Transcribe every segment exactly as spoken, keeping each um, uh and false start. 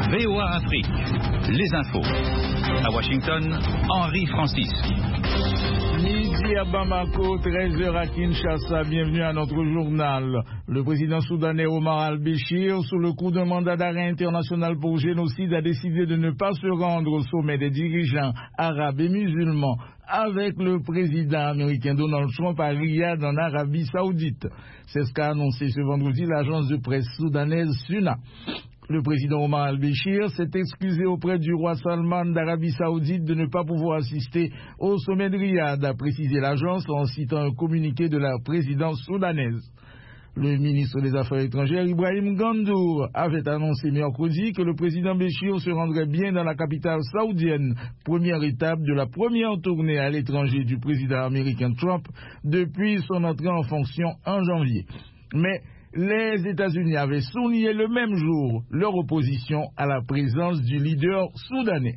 V O A Afrique, les infos. À Washington, Henri Francis. Midi à Bamako, treize heures à Kinshasa. Bienvenue à notre journal. Le président soudanais Omar al-Béchir, sous le coup d'un mandat d'arrêt international pour génocide, a décidé de ne pas se rendre au sommet des dirigeants arabes et musulmans avec le président américain Donald Trump à Riyad en Arabie Saoudite. C'est ce qu'a annoncé ce vendredi l'agence de presse soudanaise SUNA. Le président Omar al-Béchir s'est excusé auprès du roi Salman d'Arabie Saoudite de ne pas pouvoir assister au sommet de Riyad, a précisé l'agence en citant un communiqué de la présidence soudanaise. Le ministre des Affaires étrangères, Ibrahim Gandour, avait annoncé mercredi que le président Béchir se rendrait bien dans la capitale saoudienne, première étape de la première tournée à l'étranger du président américain Trump depuis son entrée en fonction en janvier. Mais les États-Unis avaient souligné le même jour leur opposition à la présence du leader soudanais.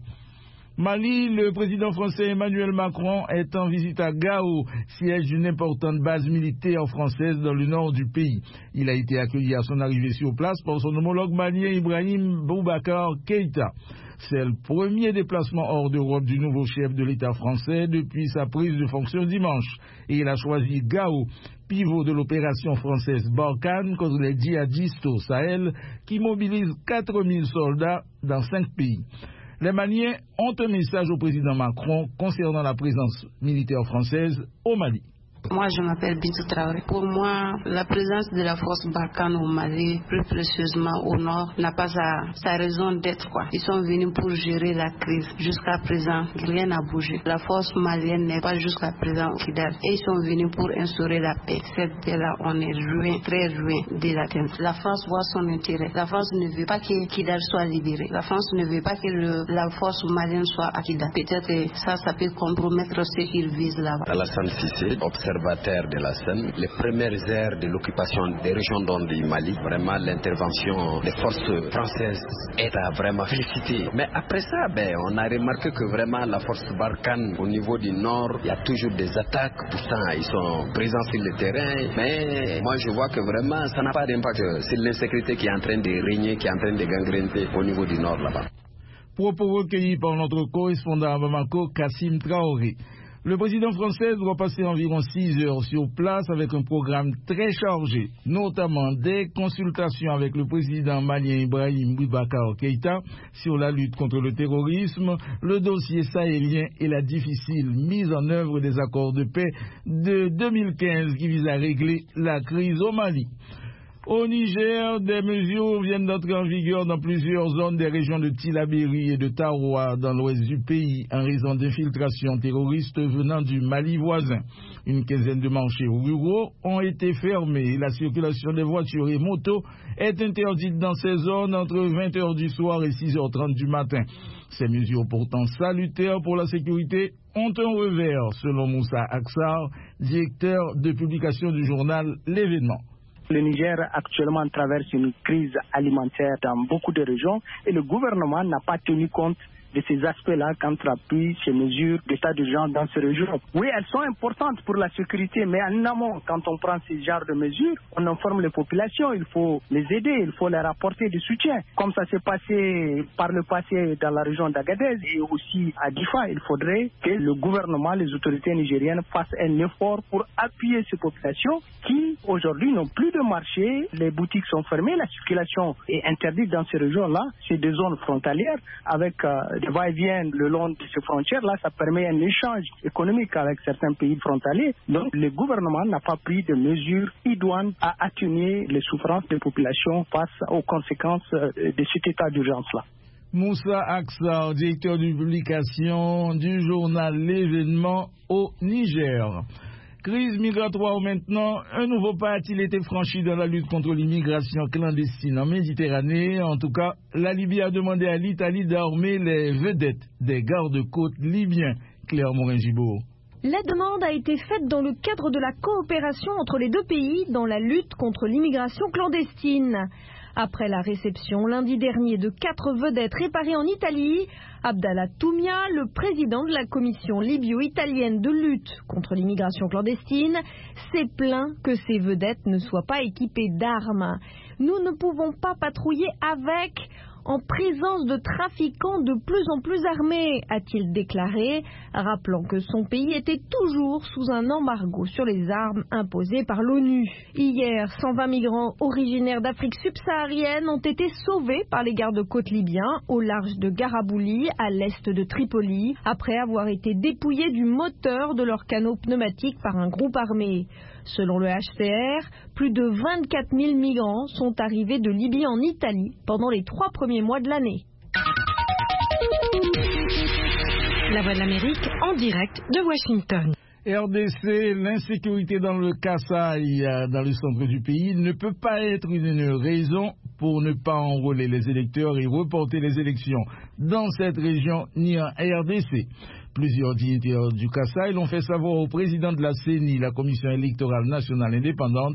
Mali, le président français Emmanuel Macron est en visite à Gao, siège d'une importante base militaire française dans le nord du pays. Il a été accueilli à son arrivée sur place par son homologue malien Ibrahim Boubacar Keïta. C'est le premier déplacement hors d'Europe du nouveau chef de l'État français depuis sa prise de fonction dimanche. Et il a choisi Gao, pivot de l'opération française Barkhane contre les djihadistes au Sahel, qui mobilise quatre mille soldats dans cinq pays. Les Maliens ont un message au président Macron concernant la présence militaire française au Mali. Moi, je m'appelle Bintou Traoré. Pour moi, la présence de la force Barkhane au Mali, plus précieusement au nord, n'a pas sa, sa raison d'être, quoi. Ils sont venus pour gérer la crise. Jusqu'à présent, rien n'a bougé. La force malienne n'est pas jusqu'à présent au Kidal. Et ils sont venus pour instaurer la paix. Cette paix-là, on est loin, très loin de l'atteindre. La France voit son intérêt. La France ne veut pas que Kidal soit libéré. La France ne veut pas que le, la force malienne soit à Kidal. Peut-être que ça, ça peut compromettre ce qu'ils visent là-bas. Alassane Cissé, observateur de la scène, les premières heures de l'occupation des régions dont du Mali, vraiment l'intervention des forces françaises est à vraiment féliciter. Mais après ça, ben, on a remarqué que vraiment la force Barkhane au niveau du nord, il y a toujours des attaques, pourtant ils sont présents sur le terrain, mais moi je vois que vraiment ça n'a pas d'impact sur l'insécurité qui est en train de régner, qui est en train de gangréner au niveau du nord là-bas. Propos recueillis par notre correspondant à Bamako, Kassim Traoré. Le président français doit passer environ six heures sur place avec un programme très chargé, notamment des consultations avec le président malien Ibrahim Boubacar Keïta sur la lutte contre le terrorisme, le dossier sahélien et la difficile mise en œuvre des accords de paix de deux mille quinze qui visent à régler la crise au Mali. Au Niger, des mesures viennent d'entrer en vigueur dans plusieurs zones des régions de Tillabéri et de Taroua dans l'ouest du pays en raison d'infiltrations terroristes venant du Mali voisin. Une quinzaine de marchés ruraux ont été fermés et la circulation des voitures et motos est interdite dans ces zones entre vingt heures du soir et six heures trente du matin. Ces mesures pourtant salutaires pour la sécurité ont un revers, selon Moussa Aksar, directeur de publication du journal L'Événement. Le Niger actuellement traverse une crise alimentaire dans beaucoup de régions et le gouvernement n'a pas tenu compte de ces aspects-là quand il a pris ces mesures d'état d'urgence dans ces régions. Oui, elles sont importantes pour la sécurité, mais en amont, quand on prend ces genres de mesures, on informe les populations, il faut les aider, il faut leur apporter du soutien. Comme ça s'est passé par le passé dans la région d'Agadez et aussi à Difa, il faudrait que le gouvernement, les autorités nigériennes fassent un effort pour appuyer ces populations qui, aujourd'hui, n'ont plus de marché, les boutiques sont fermées, la circulation est interdite dans ces régions-là, c'est des zones frontalières avec euh, de va-et-vient le long de ces frontières-là, ça permet un échange économique avec certains pays frontaliers. Donc, le gouvernement n'a pas pris de mesures idoines à atténuer les souffrances des populations face aux conséquences de cet état d'urgence-là. Moussa Aksar, directeur de publication du journal L'Événement au Niger. Crise migratoire maintenant, un nouveau pas a-t-il été franchi dans la lutte contre l'immigration clandestine en Méditerranée. En tout cas, la Libye a demandé à l'Italie d'armer les vedettes des gardes-côtes libyens. Claire Morin-Gibault. La demande a été faite dans le cadre de la coopération entre les deux pays dans la lutte contre l'immigration clandestine. Après la réception lundi dernier de quatre vedettes réparées en Italie, Abdallah Toumia, le président de la commission libyo-italienne de lutte contre l'immigration clandestine, s'est plaint que ces vedettes ne soient pas équipées d'armes. Nous ne pouvons pas patrouiller avec, en présence de trafiquants de plus en plus armés, a-t-il déclaré, rappelant que son pays était toujours sous un embargo sur les armes imposé par l'ONU. Hier, cent vingt migrants originaires d'Afrique subsaharienne ont été sauvés par les gardes-côtes libyens au large de Garabouli, à l'est de Tripoli, après avoir été dépouillés du moteur de leur canot pneumatique par un groupe armé. Selon le H C R, plus de vingt-quatre mille migrants sont arrivés de Libye en Italie pendant les trois premiers mois de l'année. La Voix de l'Amérique en direct de Washington. R D C, l'insécurité dans le Kasaï, dans le centre du pays, ne peut pas être une raison pour ne pas enrôler les électeurs et reporter les élections dans cette région ni en R D C. Plusieurs dignitaires du Kasaï l'ont fait savoir au président de la C E N I, la Commission électorale nationale indépendante.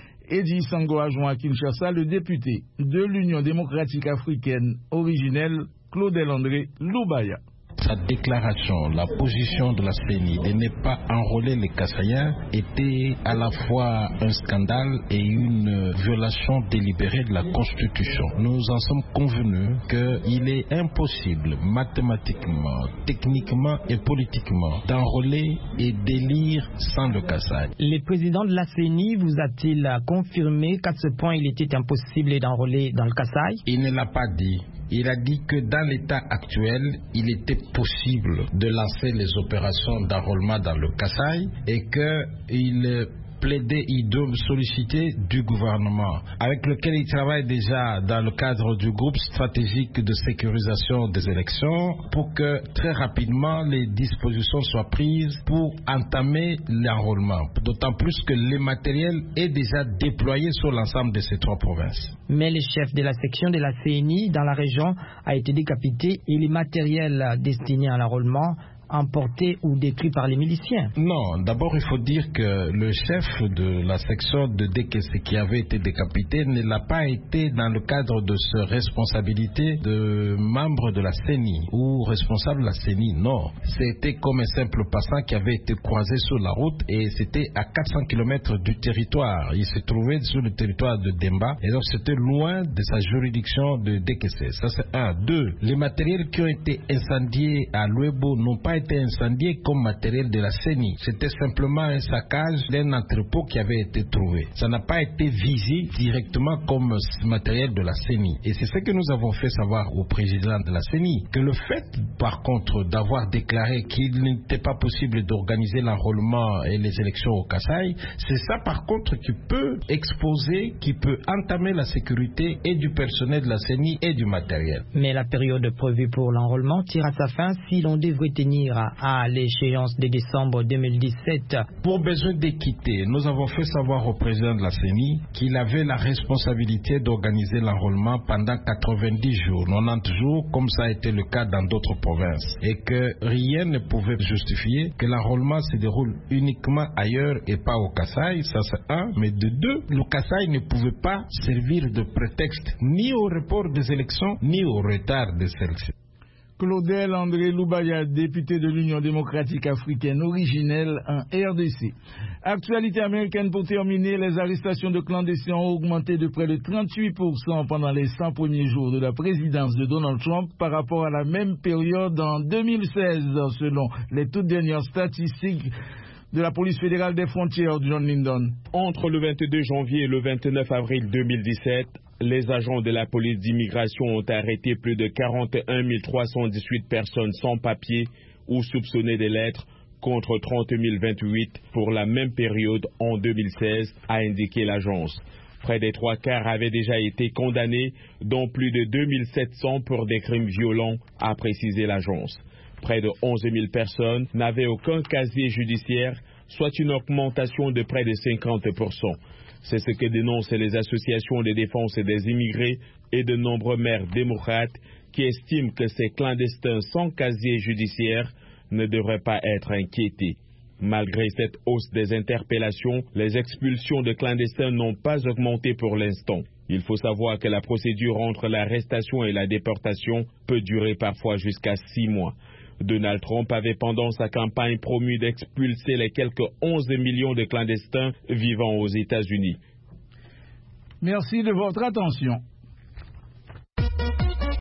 Edi Sango a joint à Kinshasa le député de l'Union démocratique africaine originelle, Claudel André Loubaya. Sa déclaration, la position de la C E N I de ne pas enrôler les Kasaïens était à la fois un scandale et une violation délibérée de la Constitution. Nous en sommes convenus qu'il est impossible mathématiquement, techniquement et politiquement d'enrôler et d'élire sans le Kasaï. Le président de la C E N I vous a-t-il confirmé qu'à ce point il était impossible d'enrôler dans le Kasaï? Il ne l'a pas dit. Il a dit que dans l'état actuel, il était possible de lancer les opérations d'enrôlement dans le Kasaï et qu'il plaidait, il doit solliciter du gouvernement avec lequel il travaille déjà dans le cadre du groupe stratégique de sécurisation des élections pour que très rapidement les dispositions soient prises pour entamer l'enrôlement. D'autant plus que le matériel est déjà déployé sur l'ensemble de ces trois provinces. Mais le chef de la section de la C E N I dans la région a été décapité et les matériels destinés à l'enrôlement emporté ou détruit par les miliciens? Non, d'abord il faut dire que le chef de la section de D K C qui avait été décapité ne l'a pas été dans le cadre de sa responsabilité de membre de la C E N I ou responsable de la C E N I, non. C'était comme un simple passant qui avait été croisé sur la route et c'était à quatre cents kilomètres du territoire. Il se trouvait sur le territoire de Demba et donc c'était loin de sa juridiction de D K C. Ça c'est un. Deux, les matériels qui ont été incendiés à Luebo n'ont pas été incendié comme matériel de la C E N I. C'était simplement un saccage d'un entrepôt qui avait été trouvé. Ça n'a pas été visé directement comme matériel de la C E N I. Et c'est ce que nous avons fait savoir au président de la C E N I, que le fait par contre d'avoir déclaré qu'il n'était pas possible d'organiser l'enrôlement et les élections au Kasaï, c'est ça par contre qui peut exposer, qui peut entamer la sécurité et du personnel de la C E N I et du matériel. Mais la période prévue pour l'enrôlement tire à sa fin si l'on devrait tenir à l'échéance de décembre deux mille dix-sept. Pour besoin d'équité, nous avons fait savoir au président de la C E N I qu'il avait la responsabilité d'organiser l'enrôlement pendant quatre-vingt-dix jours, quatre-vingt-dix jours, comme ça a été le cas dans d'autres provinces, et que rien ne pouvait justifier que l'enrôlement se déroule uniquement ailleurs et pas au Kasaï. Ça c'est un, mais de deux, le Kasaï ne pouvait pas servir de prétexte ni au report des élections ni au retard des élections. Claudel André Loubaya, député de l'Union démocratique africaine originelle en R D C. Actualité américaine pour terminer, les arrestations de clandestins ont augmenté de près de trente-huit pour cent pendant les cent premiers jours de la présidence de Donald Trump par rapport à la même période en deux mille seize, selon les toutes dernières statistiques de la police fédérale des frontières, John Lyndon. Entre le vingt-deux janvier et le vingt-neuf avril deux mille dix-sept, les agents de la police d'immigration ont arrêté plus de quarante et un mille trois cent dix-huit personnes sans papier ou soupçonnées de l'être, contre trente mille vingt-huit pour la même période en deux mille seize, a indiqué l'agence. Près des trois quarts avaient déjà été condamnés, dont plus de deux mille sept cents pour des crimes violents, a précisé l'agence. Près de onze mille personnes n'avaient aucun casier judiciaire, soit une augmentation de près de cinquante pour cent. C'est ce que dénoncent les associations de défense des immigrés et de nombreux maires démocrates qui estiment que ces clandestins sans casier judiciaire ne devraient pas être inquiétés. Malgré cette hausse des interpellations, les expulsions de clandestins n'ont pas augmenté pour l'instant. Il faut savoir que la procédure entre l'arrestation et la déportation peut durer parfois jusqu'à six mois. Donald Trump avait pendant sa campagne promu d'expulser les quelques onze millions de clandestins vivant aux États-Unis. Merci de votre attention.